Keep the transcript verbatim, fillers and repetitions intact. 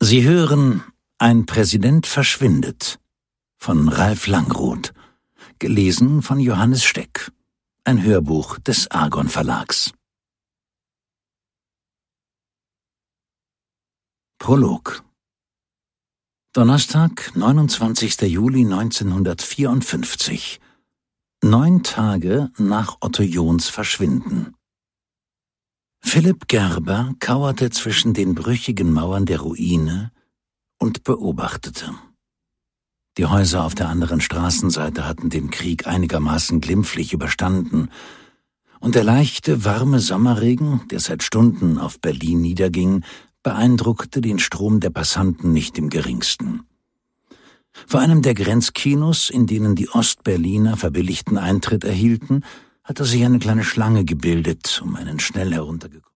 Sie hören »Ein Präsident verschwindet« von Ralf Langroth, gelesen von Johannes Steck, ein Hörbuch des Argon Verlags. Prolog. Donnerstag, neunundzwanzigster Juli neunzehnhundertvierundfünfzig. Neun Tage nach Otto Johns Verschwinden. Philipp Gerber kauerte zwischen den brüchigen Mauern der Ruine und beobachtete. Die Häuser auf der anderen Straßenseite hatten den Krieg einigermaßen glimpflich überstanden, und der leichte, warme Sommerregen, der seit Stunden auf Berlin niederging, beeindruckte den Strom der Passanten nicht im geringsten. Vor einem der Grenzkinos, in denen die Ostberliner verbilligten Eintritt erhielten, hatte sich eine kleine Schlange gebildet, um einen schnell heruntergekommenen